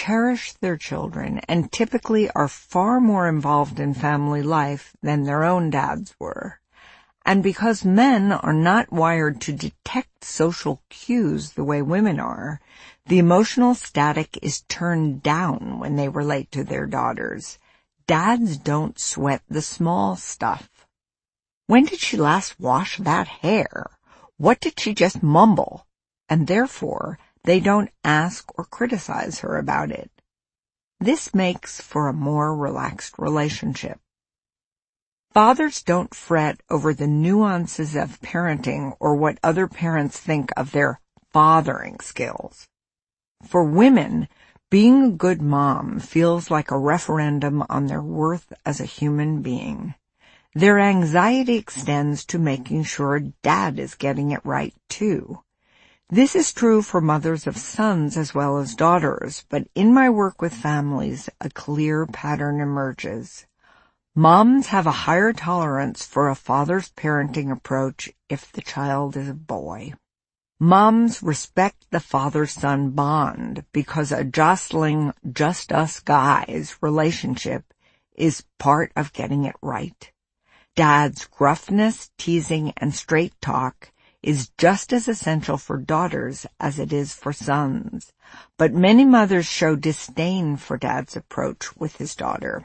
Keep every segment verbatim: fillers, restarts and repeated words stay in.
cherish their children and typically are far more involved in family life than their own dads were. And because men are not wired to detect social cues the way women are, the emotional static is turned down when they relate to their daughters. Dads don't sweat the small stuff. When did she last wash that hair? What did she just mumble? And therefore, they don't ask or criticize her about it. This makes for a more relaxed relationship. Fathers don't fret over the nuances of parenting or what other parents think of their fathering skills. For women, being a good mom feels like a referendum on their worth as a human being. Their anxiety extends to making sure dad is getting it right, too. This is true for mothers of sons as well as daughters, but in my work with families, a clear pattern emerges. Moms have a higher tolerance for a father's parenting approach if the child is a boy. Moms respect the father-son bond because a jostling just us guys relationship is part of getting it right. Dad's gruffness, teasing, and straight talk is just as essential for daughters as it is for sons, but many mothers show disdain for dad's approach with his daughter.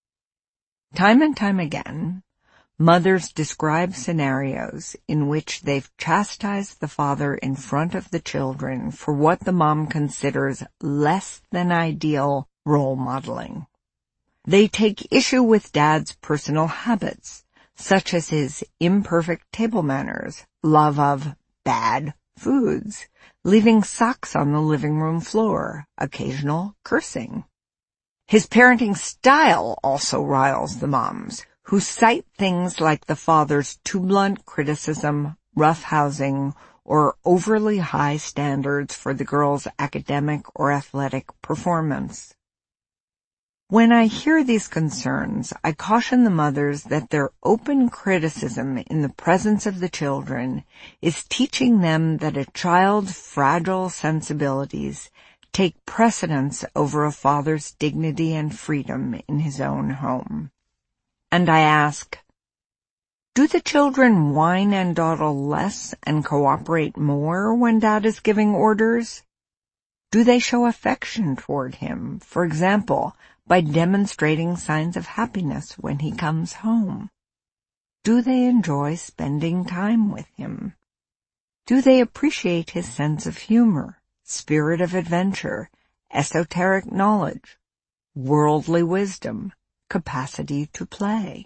Time and time again, mothers describe scenarios in which they've chastised the father in front of the children for what the mom considers less than ideal role modeling. They take issue with dad's personal habits, such as his imperfect table manners, love of bad foods, leaving socks on the living room floor, occasional cursing. His parenting style also riles the moms, who cite things like the father's too blunt criticism, roughhousing, or overly high standards for the girl's academic or athletic performance. When I hear these concerns, I caution the mothers that their open criticism in the presence of the children is teaching them that a child's fragile sensibilities take precedence over a father's dignity and freedom in his own home. And I ask, do the children whine and dawdle less and cooperate more when dad is giving orders? Do they show affection toward him, for example, by demonstrating signs of happiness when he comes home? Do they enjoy spending time with him? Do they appreciate his sense of humor, spirit of adventure, esoteric knowledge, worldly wisdom, capacity to play?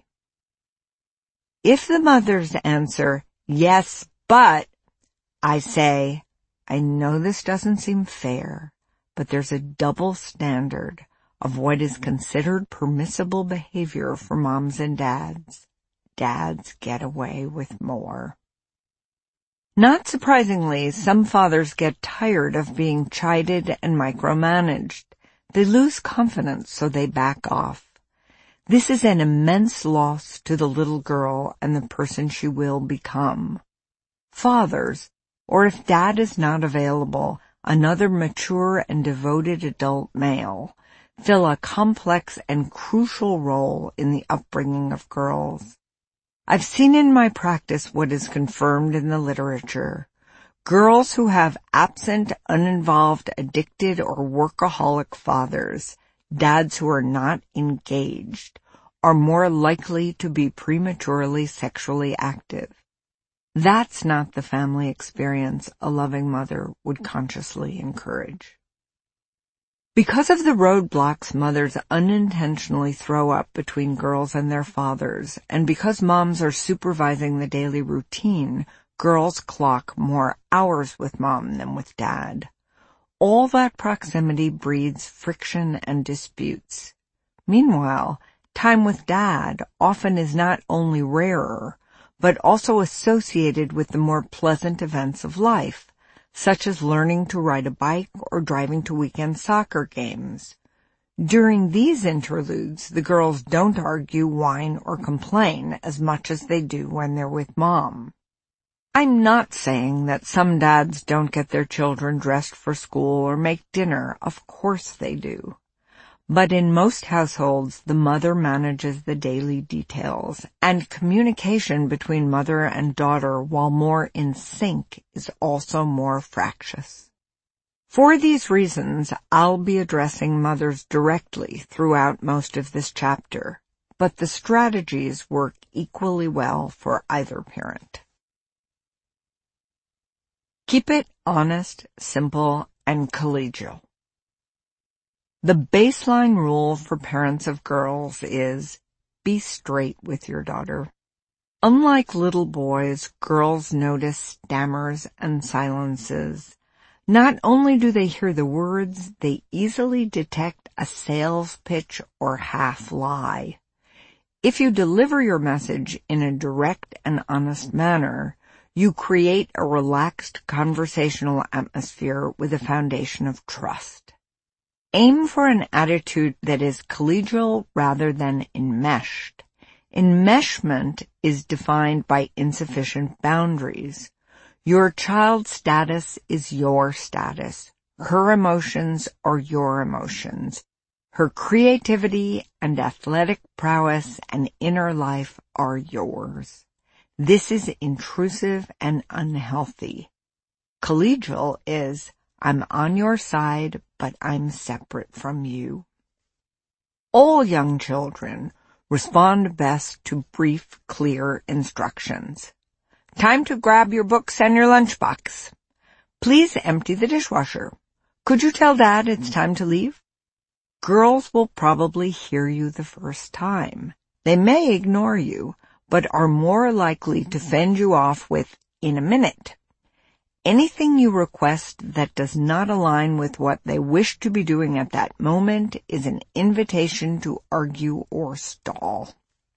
If the mothers answer, yes, but, I say, I know this doesn't seem fair, but there's a double standard of what is considered permissible behavior for moms and dads. Dads get away with more. Not surprisingly, some fathers get tired of being chided and micromanaged. They lose confidence, so they back off. This is an immense loss to the little girl and the person she will become. Fathers, or if dad is not available, another mature and devoted adult male, fill a complex and crucial role in the upbringing of girls. I've seen in my practice what is confirmed in the literature. Girls who have absent, uninvolved, addicted, or workaholic fathers, dads who are not engaged, are more likely to be prematurely sexually active. That's not the family experience a loving mother would consciously encourage. Because of the roadblocks mothers unintentionally throw up between girls and their fathers, and because moms are supervising the daily routine, girls clock more hours with mom than with dad. All that proximity breeds friction and disputes. Meanwhile, time with dad often is not only rarer, but also associated with the more pleasant events of life, such as learning to ride a bike or driving to weekend soccer games. During these interludes, the girls don't argue, whine, or complain as much as they do when they're with mom. I'm not saying that some dads don't get their children dressed for school or make dinner. Of course they do. But in most households, the mother manages the daily details, and communication between mother and daughter, while more in sync, is also more fractious. For these reasons, I'll be addressing mothers directly throughout most of this chapter, but the strategies work equally well for either parent. Keep it honest, simple, and collegial. The baseline rule for parents of girls is be straight with your daughter. Unlike little boys, girls notice stammers and silences. Not only do they hear the words, they easily detect a sales pitch or half lie. If you deliver your message in a direct and honest manner, you create a relaxed conversational atmosphere with a foundation of trust. Aim for an attitude that is collegial rather than enmeshed. Enmeshment is defined by insufficient boundaries. Your child's status is your status. Her emotions are your emotions. Her creativity and athletic prowess and inner life are yours. This is intrusive and unhealthy. Collegial is, I'm on your side, but I'm separate from you. All young children respond best to brief, clear instructions. Time to grab your books and your lunchbox. Please empty the dishwasher. Could you tell Dad it's time to leave? Girls will probably hear you the first time. They may ignore you, but are more likely to fend you off with, in a minute. Anything you request that does not align with what they wish to be doing at that moment is an invitation to argue or stall.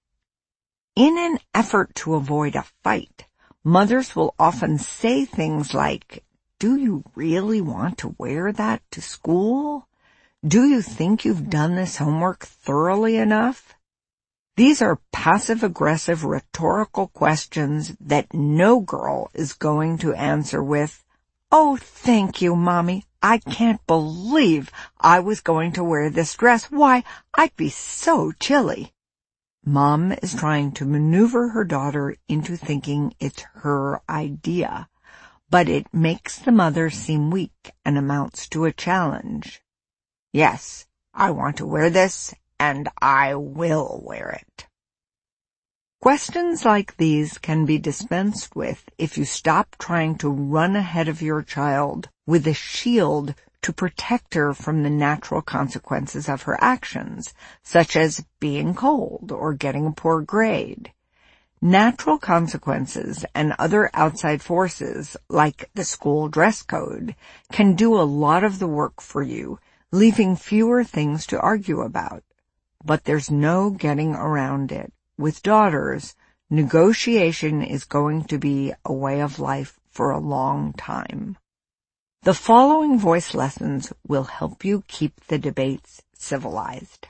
In an effort to avoid a fight, mothers will often say things like, "Do you really want to wear that to school? Do you think you've done this homework thoroughly enough?" These are passive-aggressive rhetorical questions that no girl is going to answer with, "Oh, thank you, Mommy. I can't believe I was going to wear this dress. Why, I'd be so chilly." Mom is trying to maneuver her daughter into thinking it's her idea, but it makes the mother seem weak and amounts to a challenge. Yes, I want to wear this, and I will wear it. Questions like these can be dispensed with if you stop trying to run ahead of your child with a shield to protect her from the natural consequences of her actions, such as being cold or getting a poor grade. Natural consequences and other outside forces, like the school dress code, can do a lot of the work for you, leaving fewer things to argue about. But there's no getting around it. With daughters, negotiation is going to be a way of life for a long time. The following voice lessons will help you keep the debates civilized.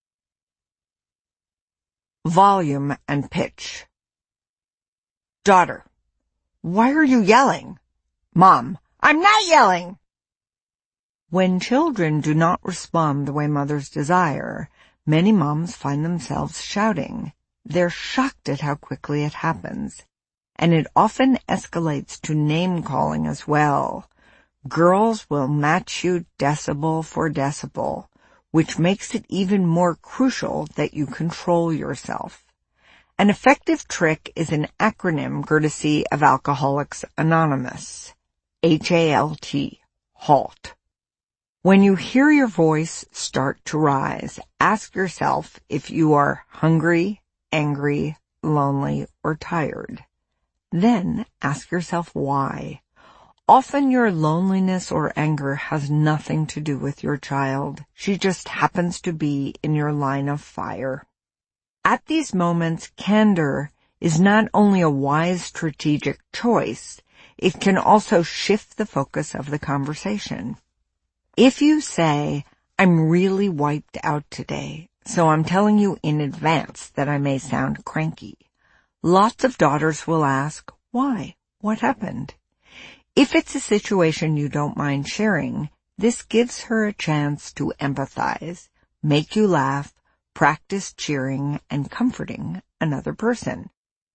Volume and pitch. Daughter, why are you yelling? Mom, I'm not yelling. When children do not respond the way mothers desire, many moms find themselves shouting. They're shocked at how quickly it happens, and it often escalates to name-calling as well. Girls will match you decibel for decibel, which makes it even more crucial that you control yourself. An effective trick is an acronym courtesy of Alcoholics Anonymous, H A L T, HALT. When you hear your voice start to rise, ask yourself if you are hungry, angry, lonely, or tired. Then ask yourself why. Often your loneliness or anger has nothing to do with your child. She just happens to be in your line of fire. At these moments, candor is not only a wise strategic choice, it can also shift the focus of the conversation. If you say, "I'm really wiped out today, so I'm telling you in advance that I may sound cranky," lots of daughters will ask, "Why? What happened? If it's a situation you don't mind sharing, this gives her a chance to empathize, make you laugh, practice cheering and comforting another person.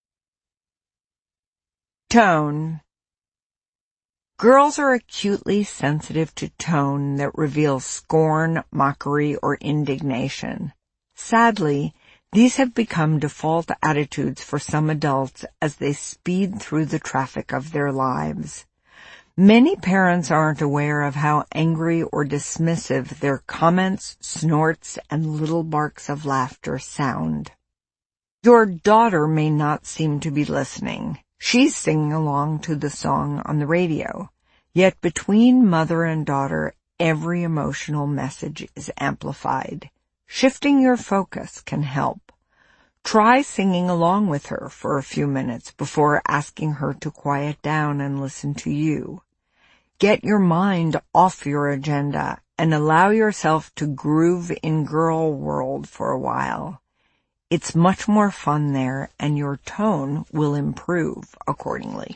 Tone. Girls are acutely sensitive to tone that reveals scorn, mockery, or indignation. Sadly, these have become default attitudes for some adults as they speed through the traffic of their lives. Many parents aren't aware of how angry or dismissive their comments, snorts, and little barks of laughter sound. Your daughter may not seem to be listening. She's singing along to the song on the radio. Yet between mother and daughter, every emotional message is amplified. Shifting your focus can help. Try singing along with her for a few minutes before asking her to quiet down and listen to you. Get your mind off your agenda and allow yourself to groove in girl world for a while. It's much more fun there, and your tone will improve accordingly.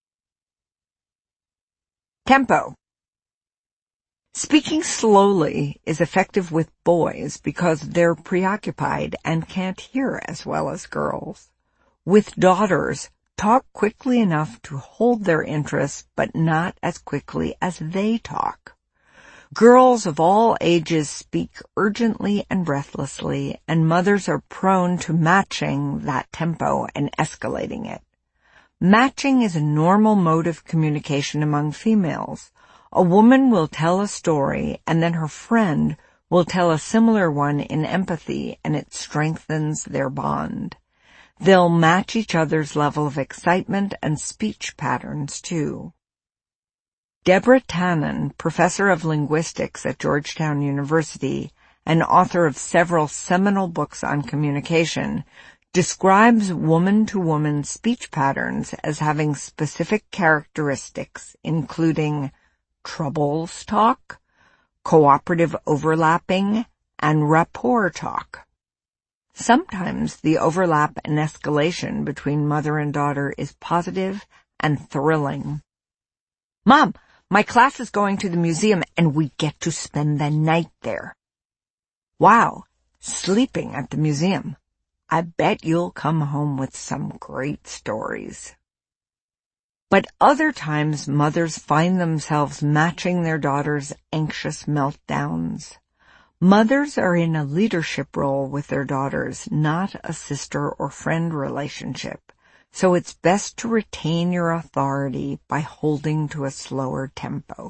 Tempo. Speaking slowly is effective with boys because they're preoccupied and can't hear as well as girls. With daughters, talk quickly enough to hold their interest, but not as quickly as they talk. Girls of all ages speak urgently and breathlessly, and mothers are prone to matching that tempo and escalating it. Matching is a normal mode of communication among females. A woman will tell a story, and then her friend will tell a similar one in empathy, and it strengthens their bond. They'll match each other's level of excitement and speech patterns, too. Deborah Tannen, professor of linguistics at Georgetown University and author of several seminal books on communication, describes woman-to-woman speech patterns as having specific characteristics, including troubles talk, cooperative overlapping, and rapport talk. Sometimes the overlap and escalation between mother and daughter is positive and thrilling. Mom, my class is going to the museum and we get to spend the night there. Wow, sleeping at the museum. I bet you'll come home with some great stories. But other times mothers find themselves matching their daughters' anxious meltdowns. Mothers are in a leadership role with their daughters, not a sister or friend relationship, so it's best to retain your authority by holding to a slower tempo.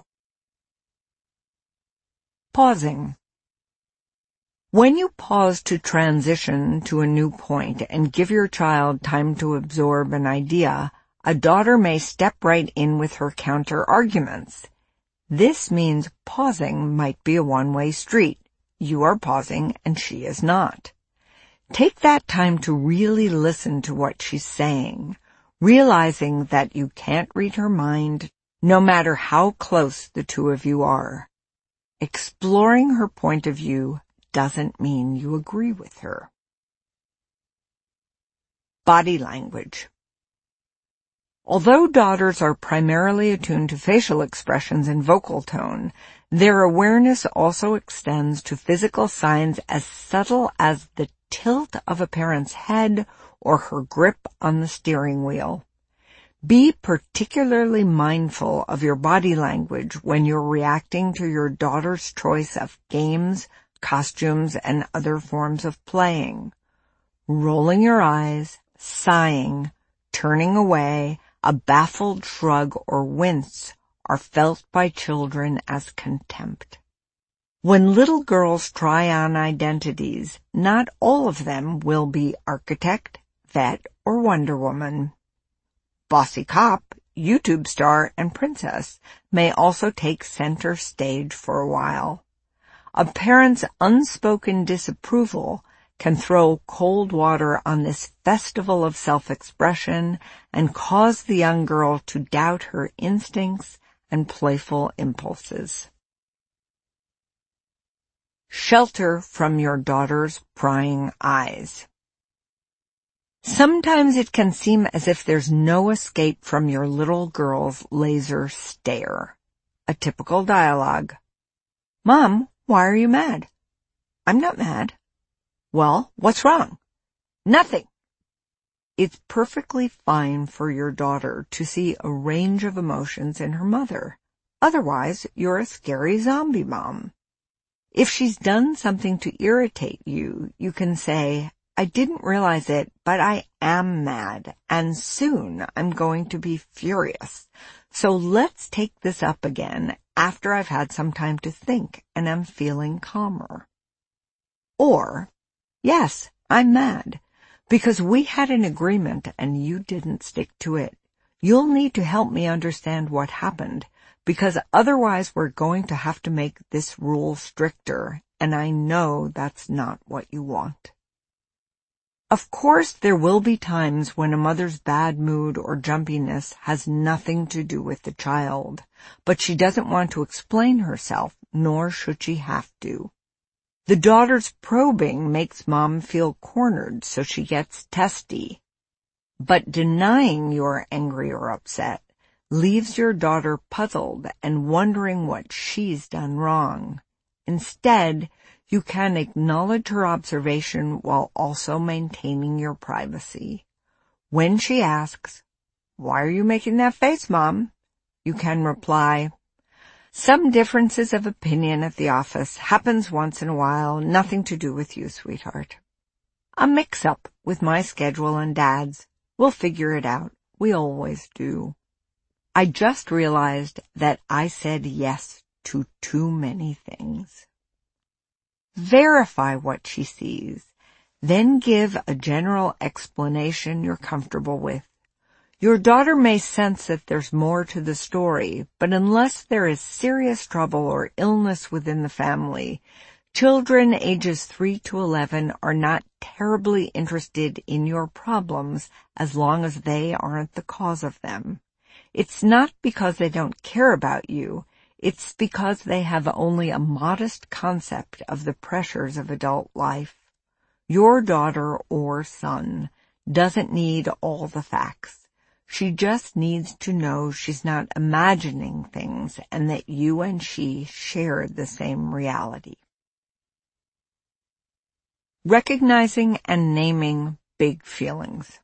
Pausing. When you pause to transition to a new point and give your child time to absorb an idea, a daughter may step right in with her counter-arguments. This means pausing might be a one-way street. You are pausing and she is not. Take that time to really listen to what she's saying, realizing that you can't read her mind no matter how close the two of you are. Exploring her point of view doesn't mean you agree with her. Body language. Although daughters are primarily attuned to facial expressions and vocal tone, their awareness also extends to physical signs as subtle as the tilt of a parent's head or her grip on the steering wheel. Be particularly mindful of your body language when you're reacting to your daughter's choice of games, costumes, and other forms of playing. Rolling your eyes, sighing, turning away, a baffled shrug or wince are felt by children as contempt. When little girls try on identities, not all of them will be architect, vet, or Wonder Woman. Bossy cop, YouTube star, and princess may also take center stage for a while. A parent's unspoken disapproval can throw cold water on this festival of self-expression and cause the young girl to doubt her instincts and playful impulses. Shelter from your daughter's prying eyes. Sometimes it can seem as if there's no escape from your little girl's laser stare. A typical dialogue. Mom, why are you mad? I'm not mad. Well, what's wrong? Nothing. It's perfectly fine for your daughter to see a range of emotions in her mother. Otherwise, you're a scary zombie mom. If she's done something to irritate you, you can say, I didn't realize it, but I am mad, and soon I'm going to be furious. So let's take this up again after I've had some time to think and am feeling calmer. Or, yes, I'm mad, because we had an agreement and you didn't stick to it. You'll need to help me understand what happened, because otherwise we're going to have to make this rule stricter, and I know that's not what you want. Of course, there will be times when a mother's bad mood or jumpiness has nothing to do with the child, but she doesn't want to explain herself, nor should she have to. The daughter's probing makes mom feel cornered, so she gets testy. But denying you're angry or upset leaves your daughter puzzled and wondering what she's done wrong. Instead, you can acknowledge her observation while also maintaining your privacy. When she asks, why are you making that face, Mom? You can reply, some differences of opinion at the office happens once in a while, nothing to do with you, sweetheart. A mix-up with my schedule and Dad's. We'll figure it out. We always do. I just realized that I said yes to too many things. Verify what she sees, then give a general explanation you're comfortable with. Your daughter may sense that there's more to the story, but unless there is serious trouble or illness within the family, children ages three to eleven are not terribly interested in your problems as long as they aren't the cause of them. It's not because they don't care about you. It's because they have only a modest concept of the pressures of adult life. Your daughter or son doesn't need all the facts. She just needs to know she's not imagining things and that you and she share the same reality. Recognizing and naming big feelings.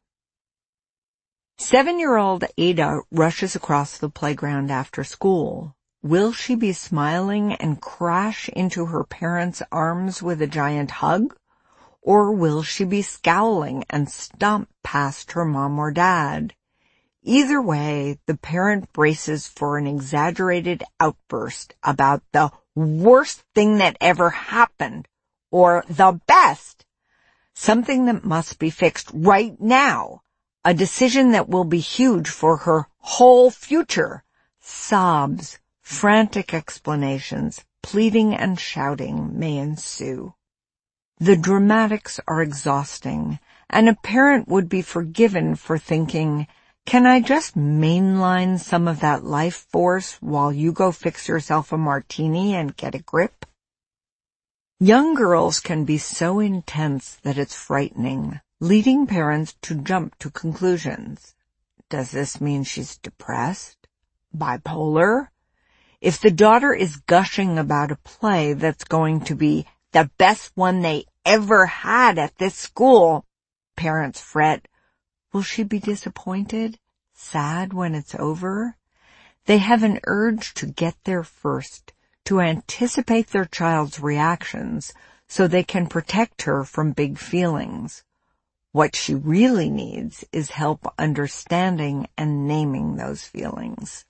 Seven-year-old Ada rushes across the playground after school. Will she be smiling and crash into her parents' arms with a giant hug? Or will she be scowling and stomp past her mom or dad? Either way, the parent braces for an exaggerated outburst about the worst thing that ever happened, or the best, something that must be fixed right now, a decision that will be huge for her whole future. Sobs, frantic explanations, pleading and shouting may ensue. The dramatics are exhausting, and a parent would be forgiven for thinking, can I just mainline some of that life force while you go fix yourself a martini and get a grip? Young girls can be so intense that it's frightening, leading parents to jump to conclusions. Does this mean she's depressed? Bipolar? If the daughter is gushing about a play that's going to be the best one they ever had at this school, parents fret, will she be disappointed, sad when it's over? They have an urge to get there first, to anticipate their child's reactions so they can protect her from big feelings. What she really needs is help understanding and naming those feelings.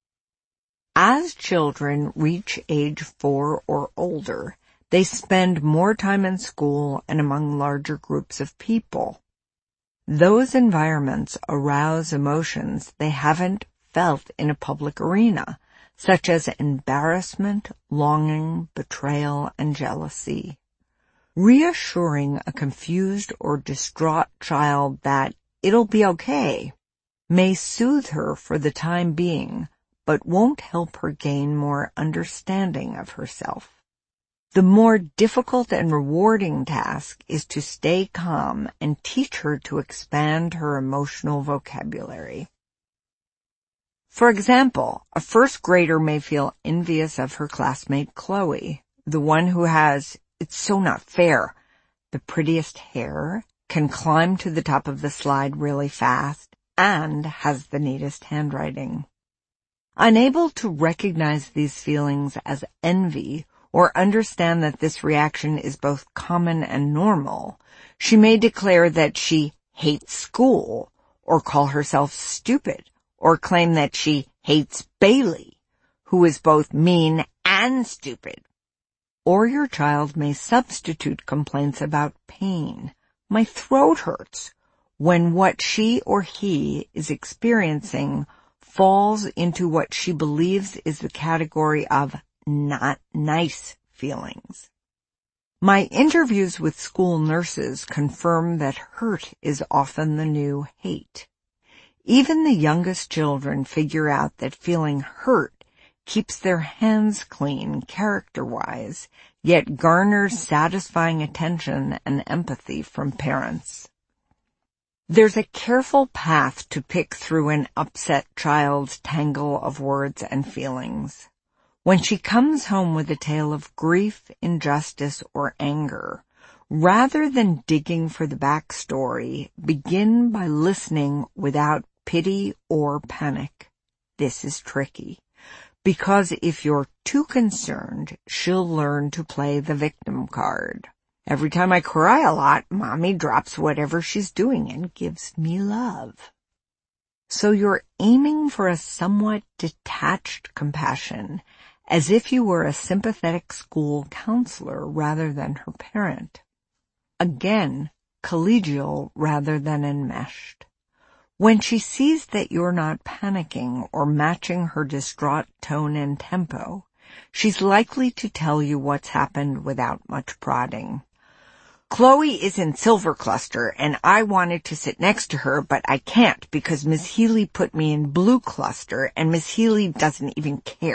As children reach age four or older, they spend more time in school and among larger groups of people. Those environments arouse emotions they haven't felt in a public arena, such as embarrassment, longing, betrayal, and jealousy. Reassuring a confused or distraught child that it'll be okay may soothe her for the time being, but won't help her gain more understanding of herself. The more difficult and rewarding task is to stay calm and teach her to expand her emotional vocabulary. For example, a first grader may feel envious of her classmate Chloe, the one who has, it's so not fair, the prettiest hair, can climb to the top of the slide really fast, and has the neatest handwriting. Unable to recognize these feelings as envy or understand that this reaction is both common and normal, she may declare that she hates school, or call herself stupid, or claim that she hates Bailey, who is both mean and stupid. Or your child may substitute complaints about pain. My throat hurts, when what she or he is experiencing falls into what she believes is the category of not nice feelings. My interviews with school nurses confirm that hurt is often the new hate. Even the youngest children figure out that feeling hurt keeps their hands clean character-wise, yet garners satisfying attention and empathy from parents. There's a careful path to pick through an upset child's tangle of words and feelings. When she comes home with a tale of grief, injustice, or anger, rather than digging for the backstory, begin by listening without pity or panic. This is tricky, because if you're too concerned, she'll learn to play the victim card. Every time I cry a lot, Mommy drops whatever she's doing and gives me love. So you're aiming for a somewhat detached compassion, as if you were a sympathetic school counselor rather than her parent. Again, collegial rather than enmeshed. When she sees that you're not panicking or matching her distraught tone and tempo, she's likely to tell you what's happened without much prodding. Chloe is in Silver Cluster, and I wanted to sit next to her, but I can't because Miss Healy put me in Blue Cluster, and Miss Healy doesn't even care.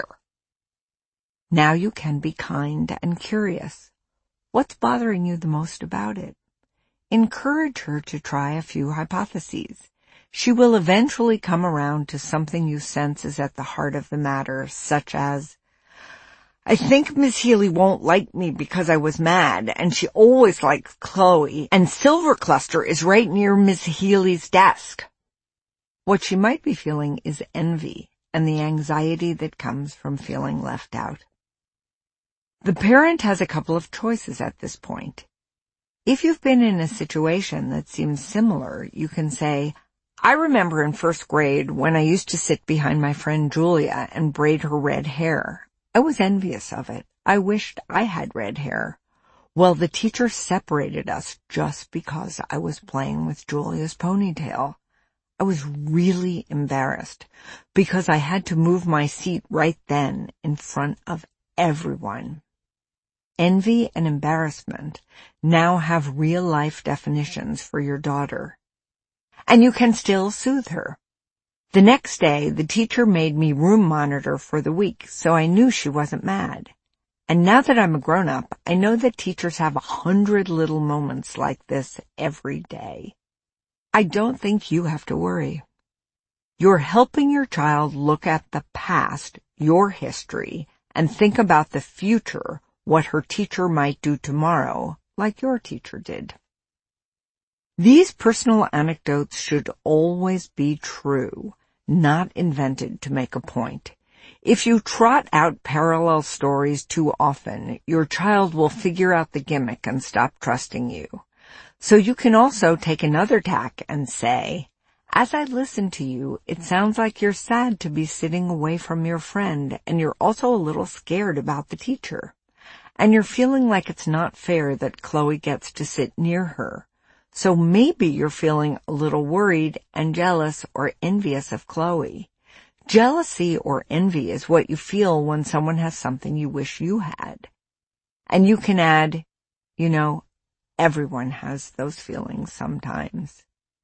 Now you can be kind and curious. What's bothering you the most about it? Encourage her to try a few hypotheses. She will eventually come around to something you sense is at the heart of the matter, such as, I think Miss Healy won't like me because I was mad, and she always likes Chloe, and Silver Cluster is right near Miss Healy's desk. What she might be feeling is envy and the anxiety that comes from feeling left out. The parent has a couple of choices at this point. If you've been in a situation that seems similar, you can say, I remember in first grade when I used to sit behind my friend Julia and braid her red hair. I was envious of it. I wished I had red hair. Well, the teacher separated us just because I was playing with Julia's ponytail. I was really embarrassed because I had to move my seat right then in front of everyone. Envy and embarrassment now have real-life definitions for your daughter. And you can still soothe her. The next day, the teacher made me room monitor for the week, so I knew she wasn't mad. And now that I'm a grown-up, I know that teachers have a hundred little moments like this every day. I don't think you have to worry. You're helping your child look at the past, your history, and think about the future, what her teacher might do tomorrow, like your teacher did. These personal anecdotes should always be true, not invented to make a point. If you trot out parallel stories too often, your child will figure out the gimmick and stop trusting you. So you can also take another tack and say, as I listen to you, it sounds like you're sad to be sitting away from your friend, and you're also a little scared about the teacher. And you're feeling like it's not fair that Chloe gets to sit near her. So maybe you're feeling a little worried and jealous or envious of Chloe. Jealousy or envy is what you feel when someone has something you wish you had. And you can add, you know, everyone has those feelings sometimes.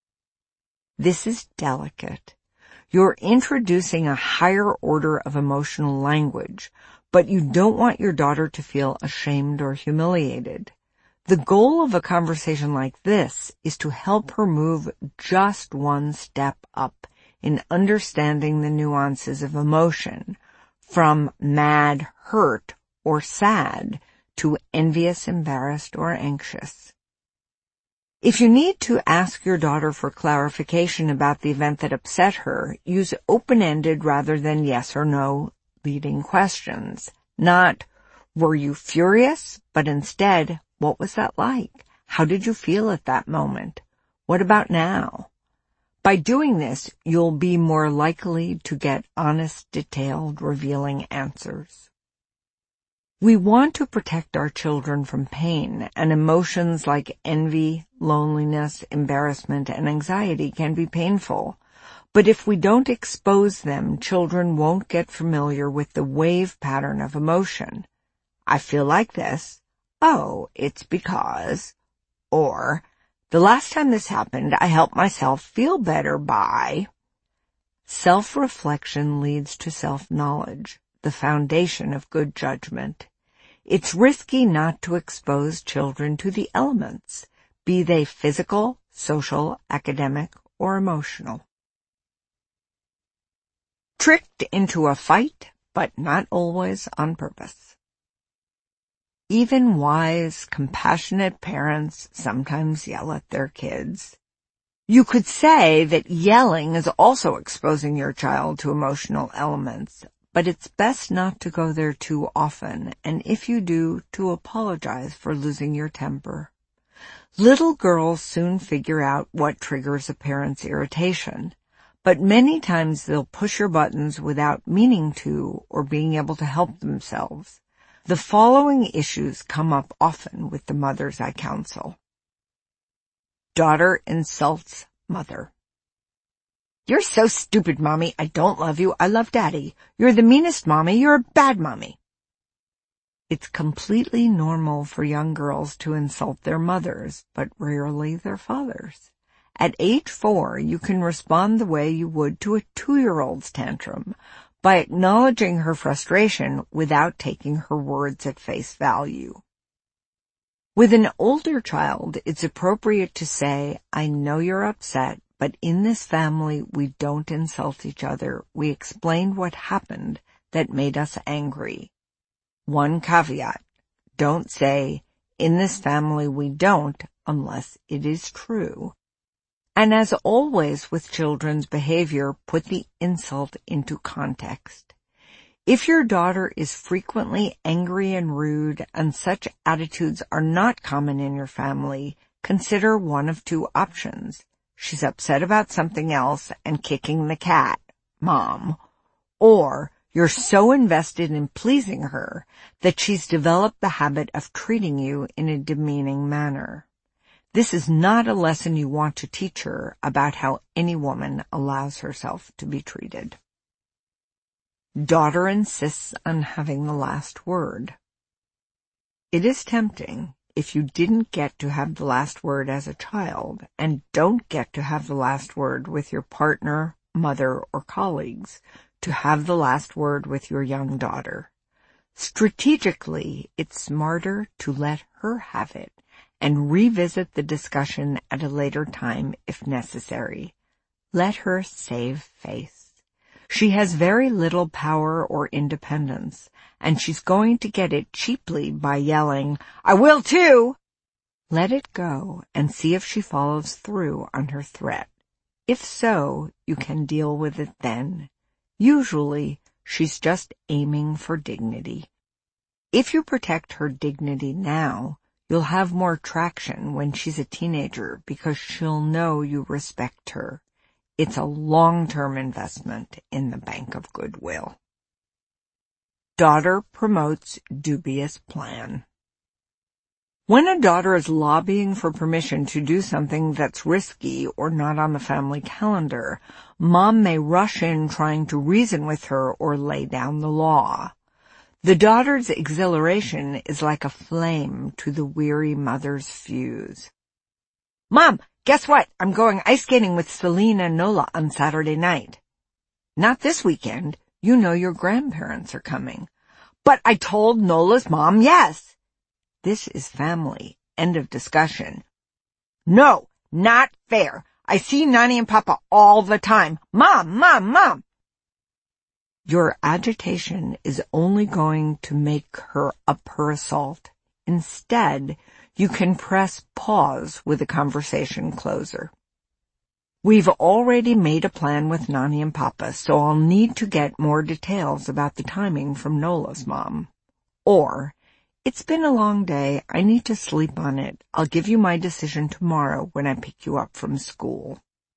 This is delicate. You're introducing a higher order of emotional language, but you don't want your daughter to feel ashamed or humiliated. The goal of a conversation like this is to help her move just one step up in understanding the nuances of emotion, from mad, hurt, or sad to envious, embarrassed, or anxious. If you need to ask your daughter for clarification about the event that upset her, use open-ended rather than yes or no leading questions. Not, were you furious? But instead, what was that like? How did you feel at that moment? What about now? By doing this, you'll be more likely to get honest, detailed, revealing answers. We want to protect our children from pain, and emotions like envy, loneliness, embarrassment, and anxiety can be painful. But if we don't expose them, children won't get familiar with the wave pattern of emotion. I feel like this. Oh, it's because. Or, the last time this happened, I helped myself feel better by. Self-reflection leads to self-knowledge, the foundation of good judgment. It's risky not to expose children to the elements, be they physical, social, academic, or emotional. Tricked into a fight, but not always on purpose. Even wise, compassionate parents sometimes yell at their kids. You could say that yelling is also exposing your child to emotional elements, but it's best not to go there too often, and if you do, to apologize for losing your temper. Little girls soon figure out what triggers a parent's irritation, but many times they'll push your buttons without meaning to or being able to help themselves. The following issues come up often with the mothers I counsel. Daughter insults mother. You're so stupid, Mommy. I don't love you. I love Daddy. You're the meanest Mommy. You're a bad Mommy. It's completely normal for young girls to insult their mothers, but rarely their fathers. At age four, you can respond the way you would to a two-year-old's tantrum, by acknowledging her frustration without taking her words at face value. With an older child, it's appropriate to say, I know you're upset, but in this family we don't insult each other. We explained what happened that made us angry. One caveat, don't say, in this family we don't, unless it is true. And as always with children's behavior, put the insult into context. If your daughter is frequently angry and rude, and such attitudes are not common in your family, consider one of two options. She's upset about something else and kicking the cat, Mom. Or you're so invested in pleasing her that she's developed the habit of treating you in a demeaning manner. This is not a lesson you want to teach her about how any woman allows herself to be treated. Daughter insists on having the last word. It is tempting, if you didn't get to have the last word as a child, and don't get to have the last word with your partner, mother, or colleagues, to have the last word with your young daughter. Strategically, it's smarter to let her have it, and revisit the discussion at a later time if necessary. Let her save face. She has very little power or independence, and she's going to get it cheaply by yelling, I will too! Let it go and see if she follows through on her threat. If so, you can deal with it then. Usually, she's just aiming for dignity. If you protect her dignity now, you'll have more traction when she's a teenager because she'll know you respect her. It's a long-term investment in the bank of goodwill. Daughter promotes dubious plan. When a daughter is lobbying for permission to do something that's risky or not on the family calendar, Mom may rush in trying to reason with her or lay down the law. The daughter's exhilaration is like a flame to the weary mother's fuse. Mom, guess what? I'm going ice skating with Celine and Nola on Saturday night. Not this weekend. You know your grandparents are coming. But I told Nola's mom yes. This is family. End of discussion. No, not fair. I see Nani and Papa all the time. Mom, Mom, Mom. Your agitation is only going to make her up her assault. Instead, you can press pause with a conversation closer. We've already made a plan with Nani and Papa, so I'll need to get more details about the timing from Nola's mom. Or, it's been a long day, I need to sleep on it. I'll give you my decision tomorrow when I pick you up from school.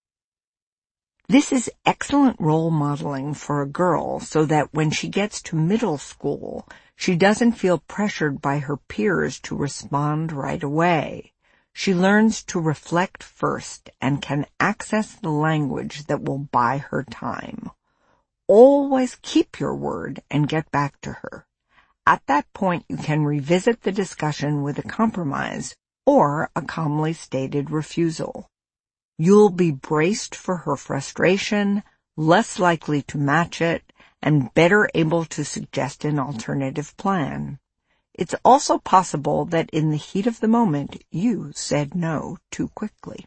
This is excellent role modeling for a girl so that when she gets to middle school, she doesn't feel pressured by her peers to respond right away. She learns to reflect first and can access the language that will buy her time. Always keep your word and get back to her. At that point, you can revisit the discussion with a compromise or a calmly stated refusal. You'll be braced for her frustration, less likely to match it, and better able to suggest an alternative plan. It's also possible that in the heat of the moment, you said no too quickly.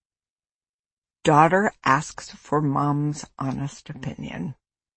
Daughter asks for mom's honest opinion.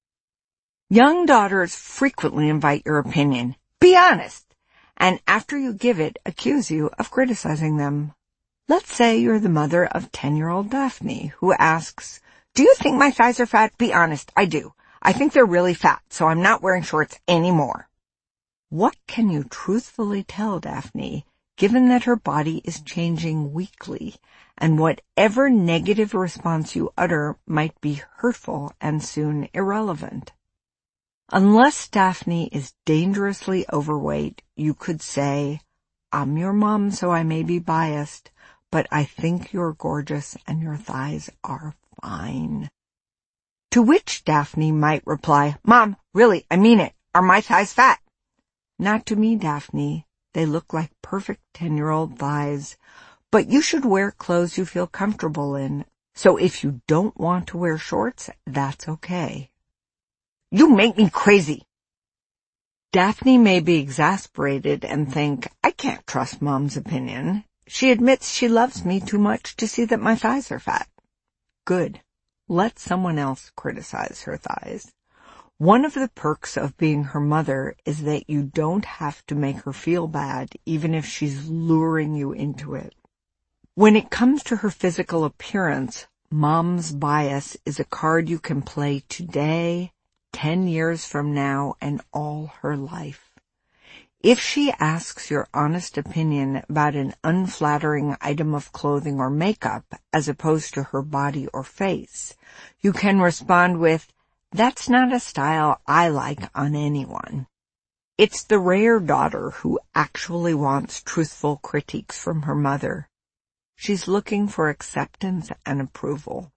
Young daughters frequently invite your opinion. Be honest. And after you give it, accuse you of criticizing them. Let's say you're the mother of ten-year-old Daphne, who asks, do you think my thighs are fat? Be honest, I do. I think they're really fat, so I'm not wearing shorts anymore. What can you truthfully tell Daphne, given that her body is changing weekly, and whatever negative response you utter might be hurtful and soon irrelevant? Unless Daphne is dangerously overweight, you could say, I'm your mom, so I may be biased, but I think you're gorgeous and your thighs are fine. To which Daphne might reply, Mom, really, I mean it. Are my thighs fat? Not to me, Daphne. They look like perfect ten-year-old thighs. But you should wear clothes you feel comfortable in. So if you don't want to wear shorts, that's okay. You make me crazy. Daphne may be exasperated and think, I can't trust Mom's opinion. She admits she loves me too much to see that my thighs are fat. Good. Let someone else criticize her thighs. One of the perks of being her mother is that you don't have to make her feel bad, even if she's luring you into it. When it comes to her physical appearance, Mom's bias is a card you can play today, ten years from now, and all her life. If she asks your honest opinion about an unflattering item of clothing or makeup, as opposed to her body or face, you can respond with, that's not a style I like on anyone. It's the rare daughter who actually wants truthful critiques from her mother. She's looking for acceptance and approval.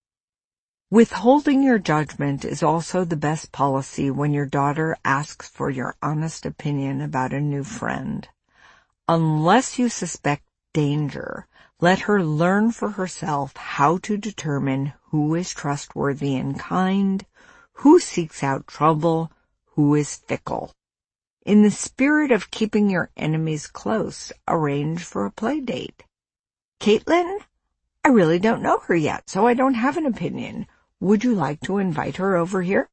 Withholding your judgment is also the best policy when your daughter asks for your honest opinion about a new friend. Unless you suspect danger, let her learn for herself how to determine who is trustworthy and kind, who seeks out trouble, who is fickle. In the spirit of keeping your enemies close, arrange for a play date. Caitlin, I really don't know her yet, so I don't have an opinion. Would you like to invite her over here?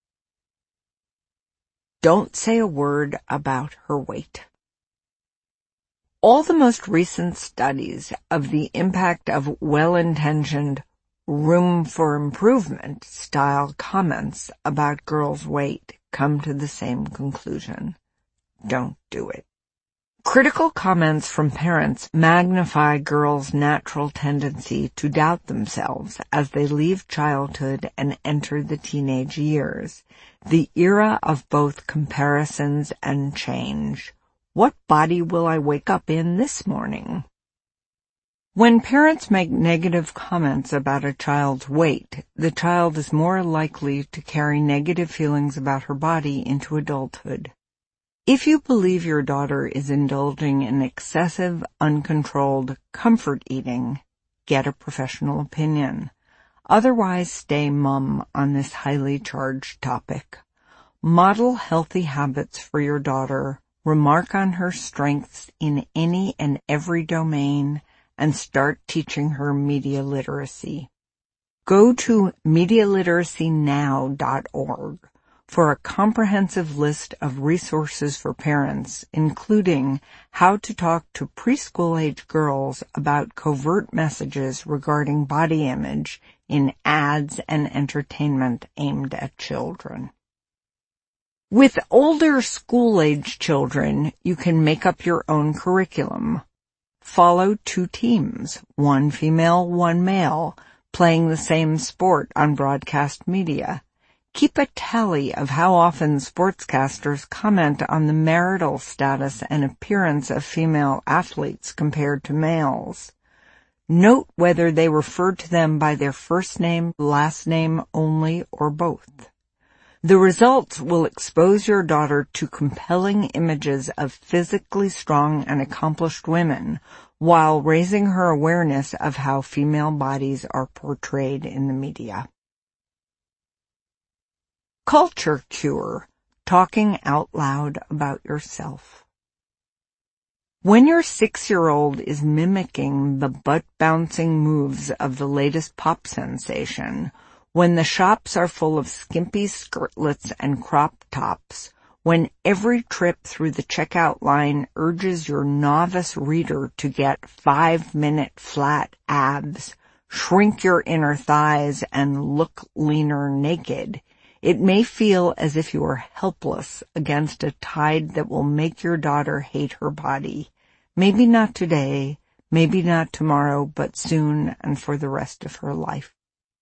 Don't say a word about her weight. All the most recent studies of the impact of well-intentioned room for improvement style comments about girls' weight come to the same conclusion. Don't do it. Critical comments from parents magnify girls' natural tendency to doubt themselves as they leave childhood and enter the teenage years, the era of both comparisons and change. What body will I wake up in this morning? When parents make negative comments about a child's weight, the child is more likely to carry negative feelings about her body into adulthood. If you believe your daughter is indulging in excessive, uncontrolled comfort eating, get a professional opinion. Otherwise, stay mum on this highly charged topic. Model healthy habits for your daughter, remark on her strengths in any and every domain, and start teaching her media literacy. Go to media literacy now dot org for a comprehensive list of resources for parents, including how to talk to preschool-age girls about covert messages regarding body image in ads and entertainment aimed at children. With older school-age children, you can make up your own curriculum. Follow two teams, one female, one male, playing the same sport on broadcast media. Keep a tally of how often sportscasters comment on the marital status and appearance of female athletes compared to males. Note whether they refer to them by their first name, last name only, or both. The results will expose your daughter to compelling images of physically strong and accomplished women while raising her awareness of how female bodies are portrayed in the media. Culture Cure, talking out loud about yourself. When your six-year-old is mimicking the butt-bouncing moves of the latest pop sensation, when the shops are full of skimpy skirtlets and crop tops, when every trip through the checkout line urges your novice reader to get five-minute flat abs, shrink your inner thighs, and look leaner naked, it may feel as if you are helpless against a tide that will make your daughter hate her body. Maybe not today, maybe not tomorrow, but soon and for the rest of her life.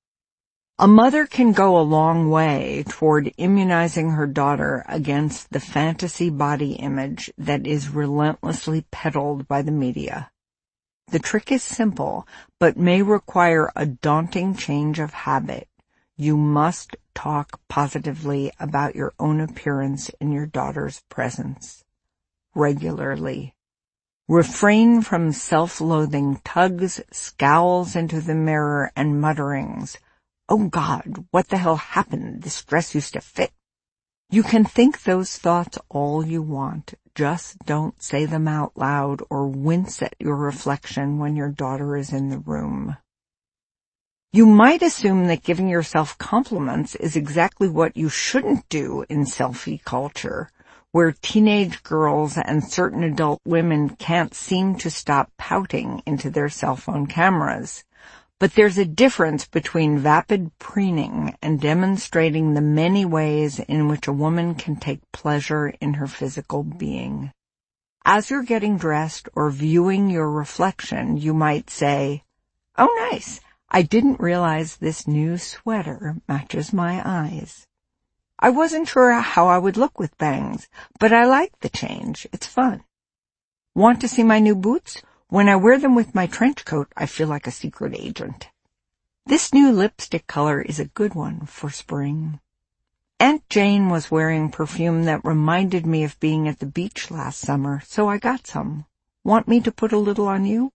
A mother can go a long way toward immunizing her daughter against the fantasy body image that is relentlessly peddled by the media. The trick is simple, but may require a daunting change of habit. You must talk positively about your own appearance in your daughter's presence. Regularly. Refrain from self-loathing tugs, scowls into the mirror, and mutterings. Oh God, what the hell happened? This dress used to fit. You can think those thoughts all you want. Just don't say them out loud or wince at your reflection when your daughter is in the room. You might assume that giving yourself compliments is exactly what you shouldn't do in selfie culture, where teenage girls and certain adult women can't seem to stop pouting into their cell phone cameras. But there's a difference between vapid preening and demonstrating the many ways in which a woman can take pleasure in her physical being. As you're getting dressed or viewing your reflection, you might say, "Oh, nice. I didn't realize this new sweater matches my eyes. I wasn't sure how I would look with bangs, but I like the change. It's fun. Want to see my new boots? When I wear them with my trench coat, I feel like a secret agent. This new lipstick color is a good one for spring. Aunt Jane was wearing perfume that reminded me of being at the beach last summer, so I got some. Want me to put a little on you?"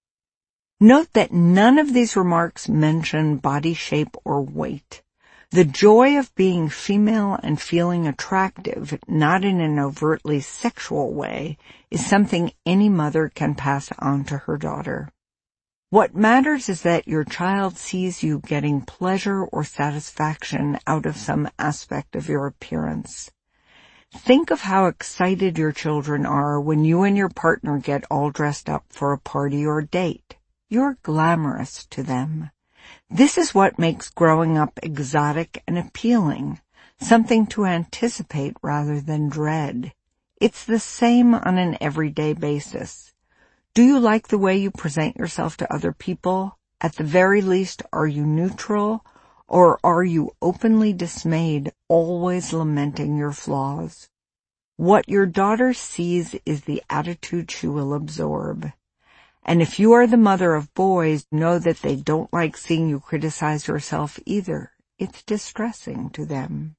Note that none of these remarks mention body shape or weight. The joy of being female and feeling attractive, not in an overtly sexual way, is something any mother can pass on to her daughter. What matters is that your child sees you getting pleasure or satisfaction out of some aspect of your appearance. Think of how excited your children are when you and your partner get all dressed up for a party or date. You're glamorous to them. This is what makes growing up exotic and appealing, something to anticipate rather than dread. It's the same on an everyday basis. Do you like the way you present yourself to other people? At the very least, are you neutral, or are you openly dismayed, always lamenting your flaws? What your daughter sees is the attitude she will absorb. And if you are the mother of boys, know that they don't like seeing you criticize yourself either. It's distressing to them.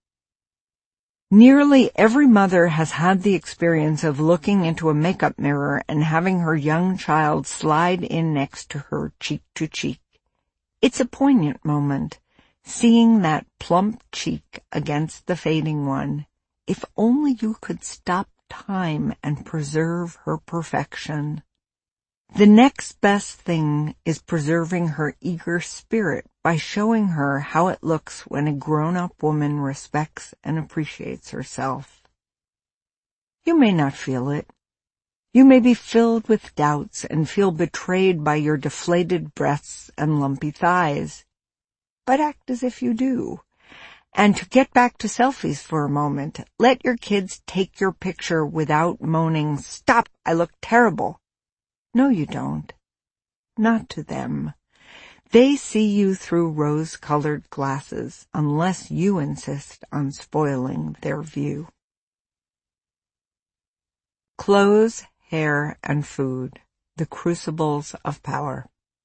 Nearly every mother has had the experience of looking into a makeup mirror and having her young child slide in next to her cheek to cheek. It's a poignant moment, seeing that plump cheek against the fading one. If only you could stop time and preserve her perfection. The next best thing is preserving her eager spirit by showing her how it looks when a grown-up woman respects and appreciates herself. You may not feel it. You may be filled with doubts and feel betrayed by your deflated breasts and lumpy thighs. But act as if you do. And to get back to selfies for a moment, let your kids take your picture without moaning, "Stop, I look terrible." No, you don't. Not to them. They see you through rose-colored glasses, unless you insist on spoiling their view. Clothes, hair, and food, the crucibles of power.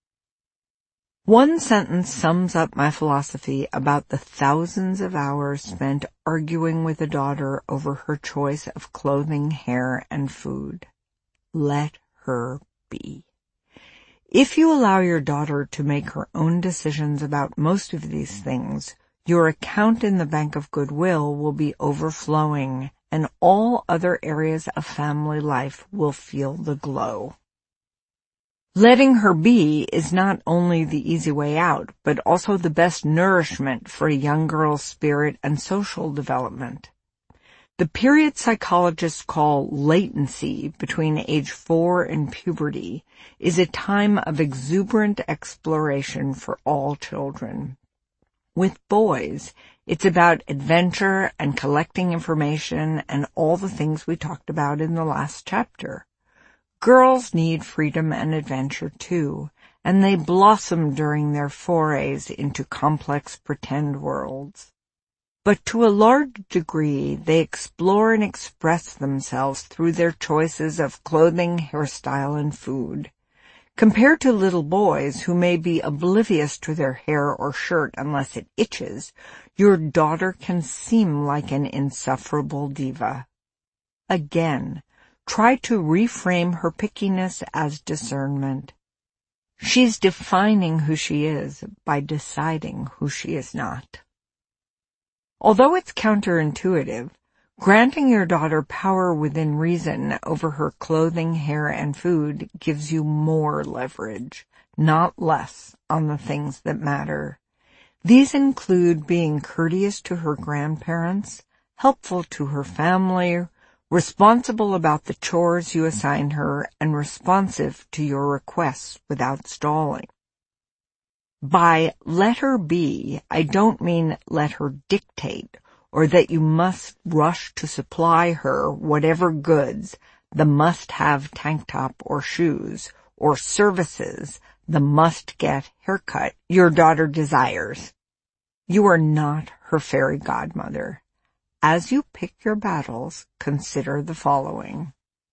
One sentence sums up my philosophy about the thousands of hours spent arguing with a daughter over her choice of clothing, hair, and food. Let her be. If you allow your daughter to make her own decisions about most of these things, your account in the bank of goodwill will be overflowing, and all other areas of family life will feel the glow. Letting her be is not only the easy way out, but also the best nourishment for a young girl's spirit and social development. The period psychologists call latency between age four and puberty is a time of exuberant exploration for all children. With boys, it's about adventure and collecting information and all the things we talked about in the last chapter. Girls need freedom and adventure too, and they blossom during their forays into complex pretend worlds. But to a large degree, they explore and express themselves through their choices of clothing, hairstyle, and food. Compared to little boys who may be oblivious to their hair or shirt unless it itches, your daughter can seem like an insufferable diva. Again, try to reframe her pickiness as discernment. She's defining who she is by deciding who she is not. Although it's counterintuitive, granting your daughter power within reason over her clothing, hair, and food gives you more leverage, not less, on the things that matter. These include being courteous to her grandparents, helpful to her family, responsible about the chores you assign her, and responsive to your requests without stalling. By let her be, I don't mean let her dictate, or that you must rush to supply her whatever goods, the must-have tank top or shoes, or services, the must-get haircut, your daughter desires. You are not her fairy godmother. As you pick your battles, consider the following.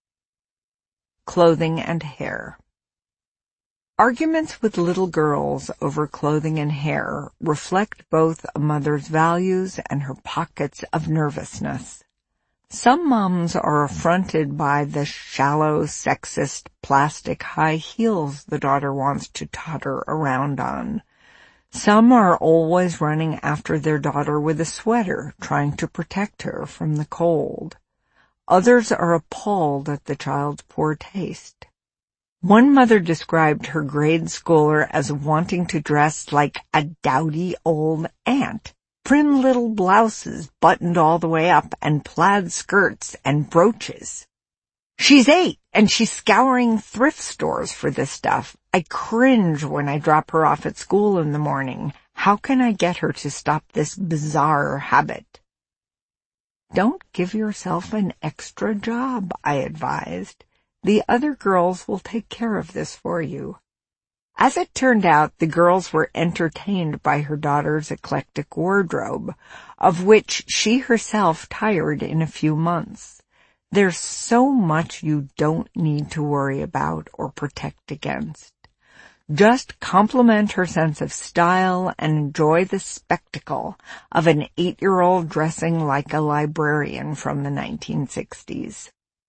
Clothing and hair. Arguments with little girls over clothing and hair reflect both a mother's values and her pockets of nervousness. Some moms are affronted by the shallow, sexist, plastic high heels the daughter wants to totter around on. Some are always running after their daughter with a sweater, trying to protect her from the cold. Others are appalled at the child's poor taste. One mother described her grade schooler as wanting to dress like a dowdy old aunt. Prim little blouses buttoned all the way up and plaid skirts and brooches. She's eight and she's scouring thrift stores for this stuff. I cringe when I drop her off at school in the morning. How can I get her to stop this bizarre habit? Don't give yourself an extra job, I advised. The other girls will take care of this for you. As it turned out, the girls were entertained by her daughter's eclectic wardrobe, of which she herself tired in a few months. There's so much you don't need to worry about or protect against. Just compliment her sense of style and enjoy the spectacle of an eight-year-old dressing like a librarian from the nineteen sixties.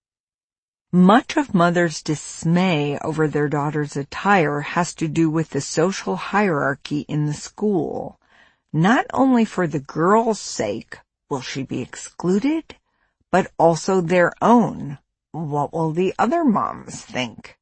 Much of mothers' dismay over their daughter's attire has to do with the social hierarchy in the school. Not only for the girl's sake will she be excluded, but also their own. What will the other moms think?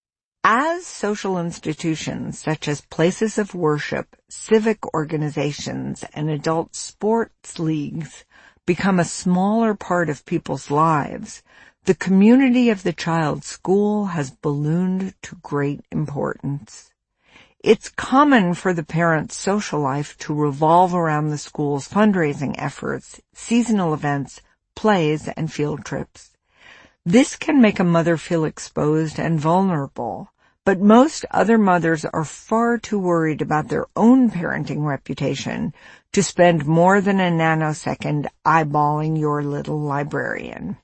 As social institutions such as places of worship, civic organizations, and adult sports leagues become a smaller part of people's lives, the community of the child's school has ballooned to great importance. It's common for the parent's social life to revolve around the school's fundraising efforts, seasonal events, plays, and field trips. This can make a mother feel exposed and vulnerable, but most other mothers are far too worried about their own parenting reputation to spend more than a nanosecond eyeballing your little librarian.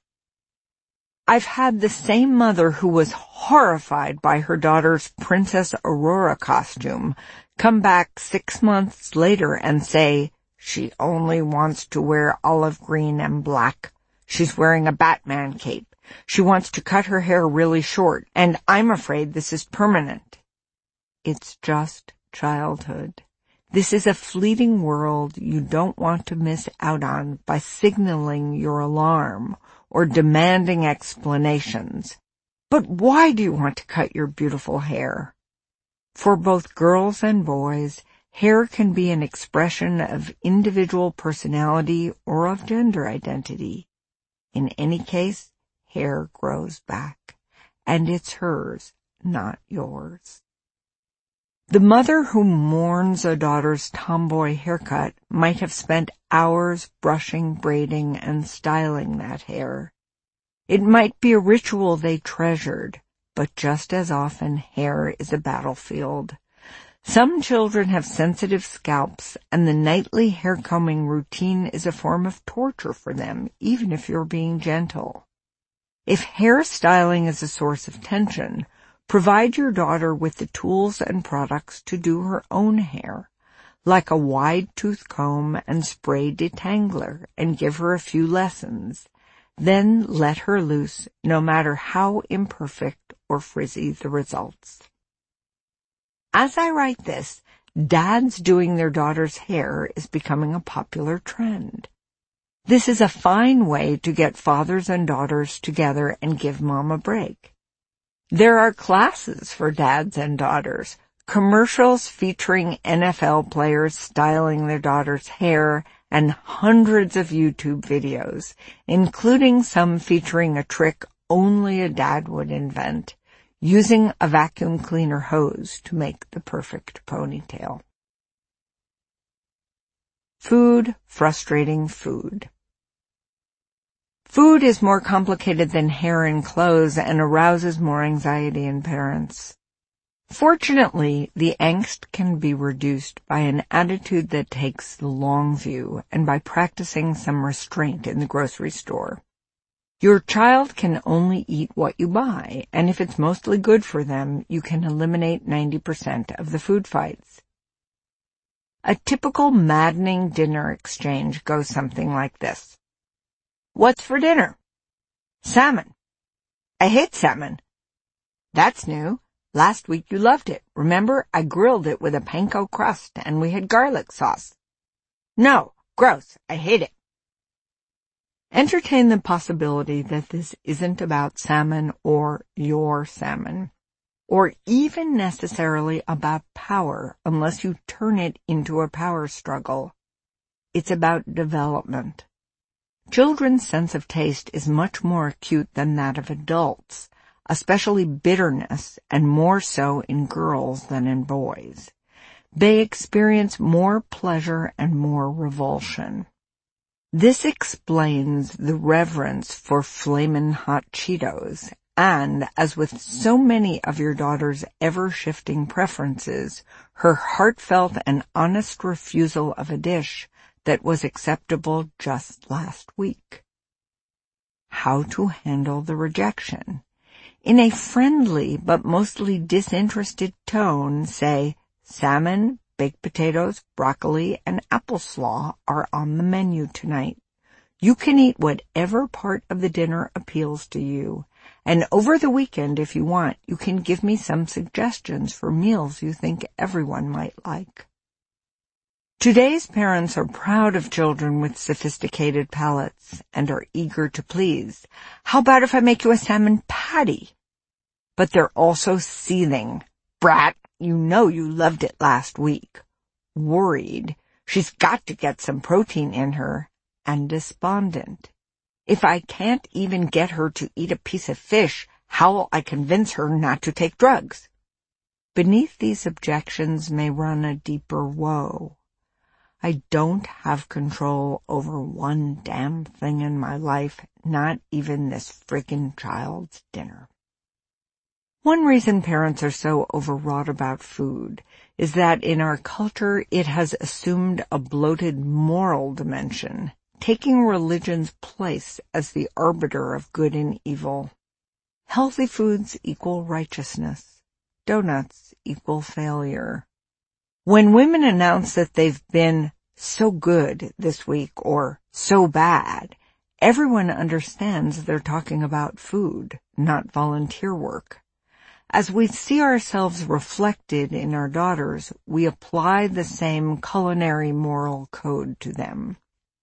I've had the same mother who was horrified by her daughter's Princess Aurora costume come back six months later and say, "She only wants to wear olive green and black. She's wearing a Batman cape. She wants to cut her hair really short, and I'm afraid this is permanent." It's just childhood. This is a fleeting world you don't want to miss out on by signaling your alarm or demanding explanations. But why do you want to cut your beautiful hair? For both girls and boys, hair can be an expression of individual personality or of gender identity. In any case, hair grows back, and it's hers, not yours. The mother who mourns a daughter's tomboy haircut might have spent hours brushing, braiding, and styling that hair. It might be a ritual they treasured, but just as often hair is a battlefield. Some children have sensitive scalps, and the nightly hair combing routine is a form of torture for them, even if you're being gentle. If hair styling is a source of tension, provide your daughter with the tools and products to do her own hair, like a wide-tooth comb and spray detangler, and give her a few lessons. Then let her loose, no matter how imperfect or frizzy the results. As I write this, dads doing their daughter's hair is becoming a popular trend. This is a fine way to get fathers and daughters together and give mom a break. There are classes for dads and daughters, commercials featuring N F L players styling their daughter's hair, and hundreds of YouTube videos, including some featuring a trick only a dad would invent, using a vacuum cleaner hose to make the perfect ponytail. Food, frustrating food. Food is more complicated than hair and clothes and arouses more anxiety in parents. Fortunately, the angst can be reduced by an attitude that takes the long view and by practicing some restraint in the grocery store. Your child can only eat what you buy, and if it's mostly good for them, you can eliminate ninety percent of the food fights. A typical maddening dinner exchange goes something like this. "What's for dinner?" "Salmon." "I hate salmon." "That's new. Last week you loved it. Remember, I grilled it with a panko crust and we had garlic sauce." "No, gross. I hate it." Entertain the possibility that this isn't about salmon or your salmon, or even necessarily about power unless you turn it into a power struggle. It's about development. Children's sense of taste is much more acute than that of adults, especially bitterness, and more so in girls than in boys. They experience more pleasure and more revulsion. This explains the reverence for Flamin' Hot Cheetos, and, as with so many of your daughter's ever-shifting preferences, her heartfelt and honest refusal of a dish that was acceptable just last week. How to handle the rejection. In a friendly but mostly disinterested tone, say, "Salmon, baked potatoes, broccoli, and apple slaw are on the menu tonight. You can eat whatever part of the dinner appeals to you, and over the weekend, if you want, you can give me some suggestions for meals you think everyone might like." Today's parents are proud of children with sophisticated palates and are eager to please. How about if I make you a salmon patty? But they're also seething. Brat, you know you loved it last week. Worried. She's got to get some protein in her. And despondent. If I can't even get her to eat a piece of fish, how'll I convince her not to take drugs? Beneath these objections may run a deeper woe. I don't have control over one damn thing in my life, not even this friggin' child's dinner. One reason parents are so overwrought about food is that in our culture it has assumed a bloated moral dimension, taking religion's place as the arbiter of good and evil. Healthy foods equal righteousness. Donuts equal failure. When women announce that they've been so good this week or so bad, everyone understands they're talking about food, not volunteer work. As we see ourselves reflected in our daughters, we apply the same culinary moral code to them.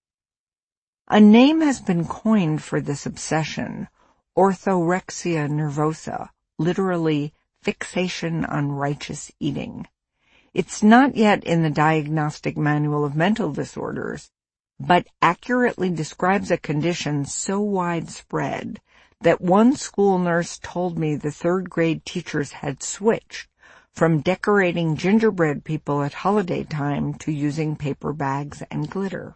A name has been coined for this obsession, orthorexia nervosa, literally fixation on righteous eating. It's not yet in the Diagnostic Manual of Mental Disorders, but accurately describes a condition so widespread that one school nurse told me the third grade teachers had switched from decorating gingerbread people at holiday time to using paper bags and glitter.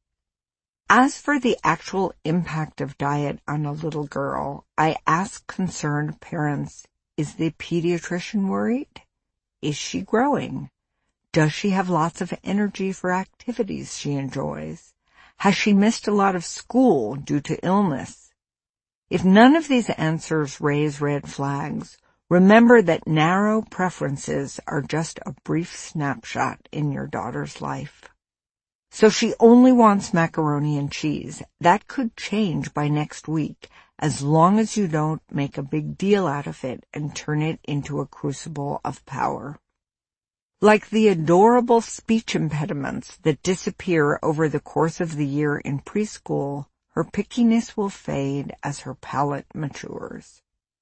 As for the actual impact of diet on a little girl, I ask concerned parents, is the pediatrician worried? Is she growing? Does she have lots of energy for activities she enjoys? Has she missed a lot of school due to illness? If none of these answers raise red flags, remember that narrow preferences are just a brief snapshot in your daughter's life. So she only wants macaroni and cheese. That could change by next week, as long as you don't make a big deal out of it and turn it into a crucible of power. Like the adorable speech impediments that disappear over the course of the year in preschool, her pickiness will fade as her palate matures.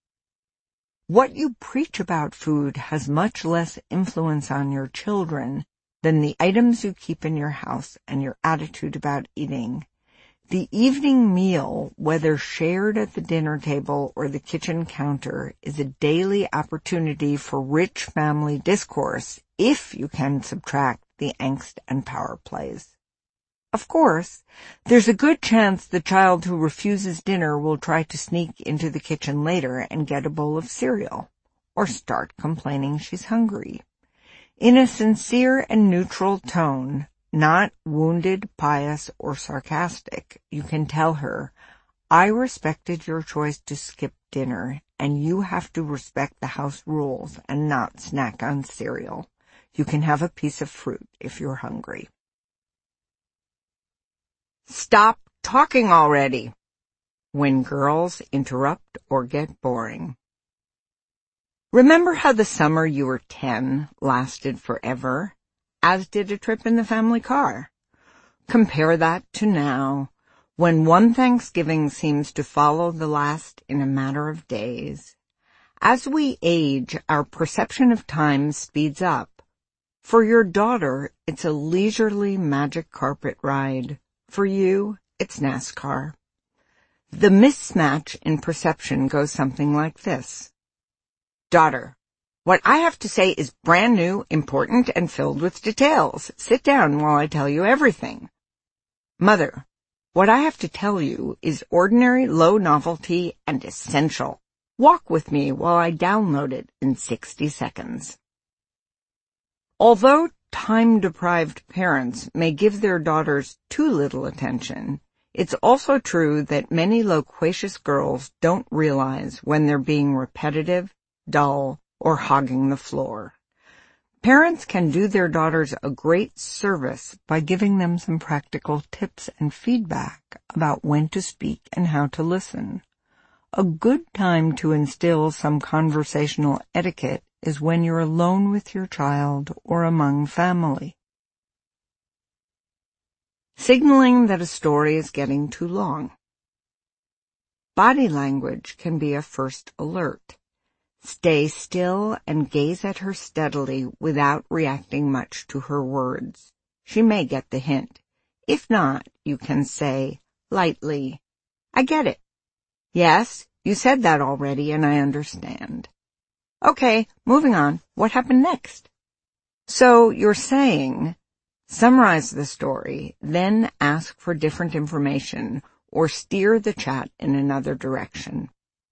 What you preach about food has much less influence on your children than the items you keep in your house and your attitude about eating. The evening meal, whether shared at the dinner table or the kitchen counter, is a daily opportunity for rich family discourse if you can subtract the angst and power plays. Of course, there's a good chance the child who refuses dinner will try to sneak into the kitchen later and get a bowl of cereal, or start complaining she's hungry. In a sincere and neutral tone, not wounded, pious, or sarcastic, you can tell her, I respected your choice to skip dinner, and you have to respect the house rules and not snack on cereal. You can have a piece of fruit if you're hungry. Stop talking already when girls interrupt or get boring. Remember how the summer you were ten lasted forever, as did a trip in the family car? Compare that to now, when one Thanksgiving seems to follow the last in a matter of days. As we age, our perception of time speeds up. For your daughter, it's a leisurely magic carpet ride. For you, it's NASCAR. The mismatch in perception goes something like this. Daughter, what I have to say is brand new, important, and filled with details. Sit down while I tell you everything. Mother, what I have to tell you is ordinary, low novelty, and essential. Walk with me while I download it in sixty seconds. Although time-deprived parents may give their daughters too little attention, it's also true that many loquacious girls don't realize when they're being repetitive, dull, or hogging the floor. Parents can do their daughters a great service by giving them some practical tips and feedback about when to speak and how to listen. A good time to instill some conversational etiquette is when you're alone with your child or among family. signaling that a story is getting too long. Body language can be a first alert. Stay still and gaze at her steadily without reacting much to her words. She may get the hint. If not, you can say, lightly, "I get it. Yes, you said that already and I understand. Okay, moving on. What happened next?" So you're saying, summarize the story, then ask for different information or steer the chat in another direction.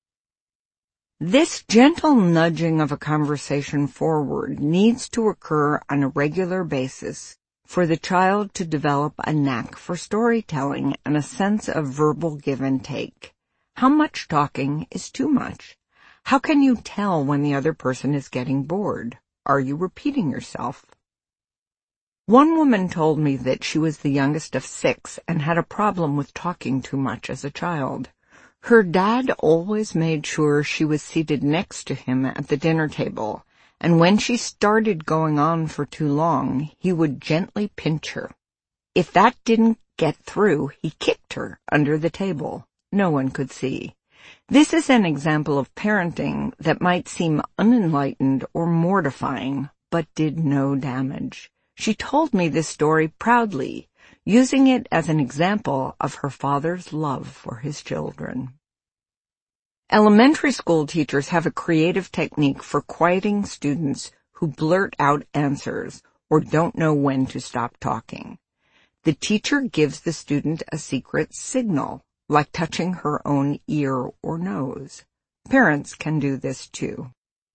This gentle nudging of a conversation forward needs to occur on a regular basis for the child to develop a knack for storytelling and a sense of verbal give and take. How much talking is too much? How can you tell when the other person is getting bored? Are you repeating yourself? One woman told me that she was the youngest of six and had a problem with talking too much as a child. Her dad always made sure she was seated next to him at the dinner table, and when she started going on for too long, he would gently pinch her. If that didn't get through, he kicked her under the table. No one could see. This is an example of parenting that might seem unenlightened or mortifying, but did no damage. She told me this story proudly, using it as an example of her father's love for his children. Elementary school teachers have a creative technique for quieting students who blurt out answers or don't know when to stop talking. The teacher gives the student a secret signal, like touching her own ear or nose. Parents can do this too.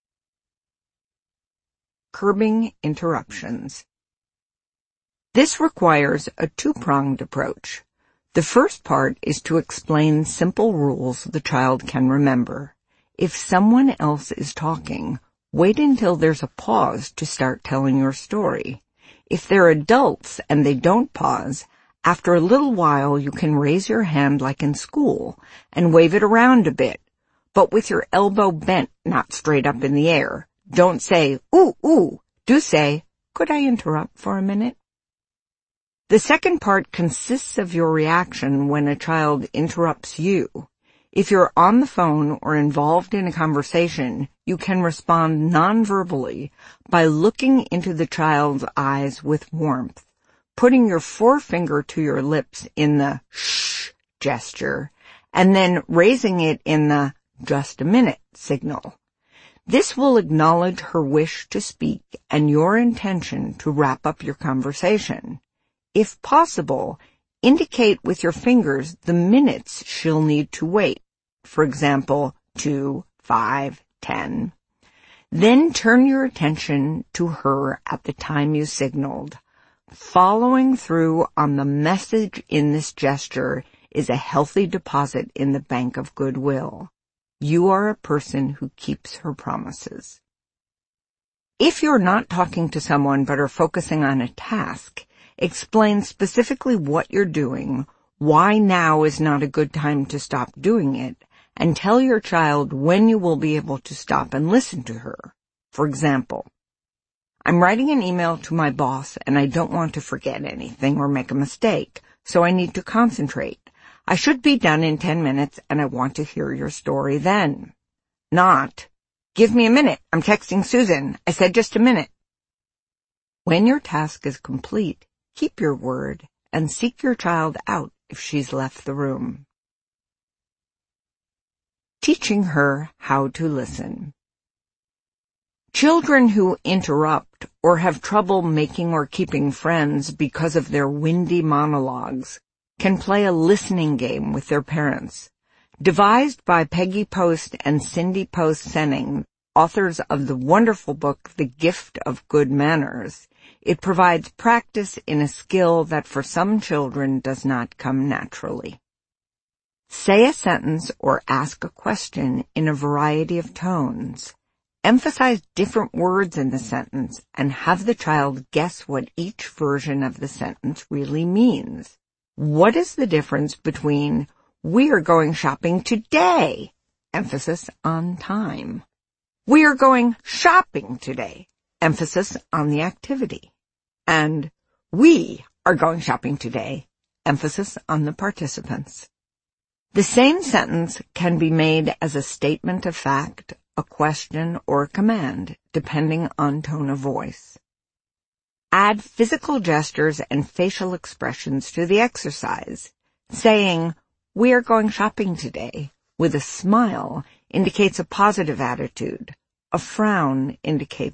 Curbing interruptions. This requires a two-pronged approach. The first part is to explain simple rules the child can remember. If someone else is talking, wait until there's a pause to start telling your story. If they're adults and they don't pause, after a little while you can raise your hand like in school and wave it around a bit, but with your elbow bent, not straight up in the air. Don't say, "Ooh, ooh." Do say, "Could I interrupt for a minute?" The second part consists of your reaction when a child interrupts you. If you're on the phone or involved in a conversation, you can respond non-verbally by looking into the child's eyes with warmth, putting your forefinger to your lips in the shh gesture, and then raising it in the just a minute signal. This will acknowledge her wish to speak and your intention to wrap up your conversation. If possible, indicate with your fingers the minutes she'll need to wait. For example, two, five, ten. Then turn your attention to her at the time you signaled. Following through on the message in this gesture is a healthy deposit in the bank of goodwill. You are a person who keeps her promises. If you're not talking to someone but are focusing on a task, explain specifically what you're doing, why now is not a good time to stop doing it, and tell your child when you will be able to stop and listen to her. For example, I'm writing an email to my boss and I don't want to forget anything or make a mistake, so I need to concentrate. I should be done in ten minutes and I want to hear your story then. Not, give me a minute, I'm texting Susan, I said just a minute. When your task is complete, keep your word and seek your child out if she's left the room. Teaching her how to listen. Children who interrupt or have trouble making or keeping friends because of their windy monologues can play a listening game with their parents. Devised by Peggy Post and Cindy Post Senning, authors of the wonderful book The Gift of Good Manners, it provides practice in a skill that for some children does not come naturally. Say a sentence or ask a question in a variety of tones. Emphasize different words in the sentence and have the child guess what each version of the sentence really means. What is the difference between "We are going shopping today"? Emphasis on time. "We are going shopping today." Emphasis on the activity. And "We are going shopping today." emphasis on the participants. The same sentence can be made as a statement of fact, a question, or a command, depending on tone of voice. Add physical gestures and facial expressions to the exercise. Saying, "We are going shopping today," with a smile indicates a positive attitude. A frown indicates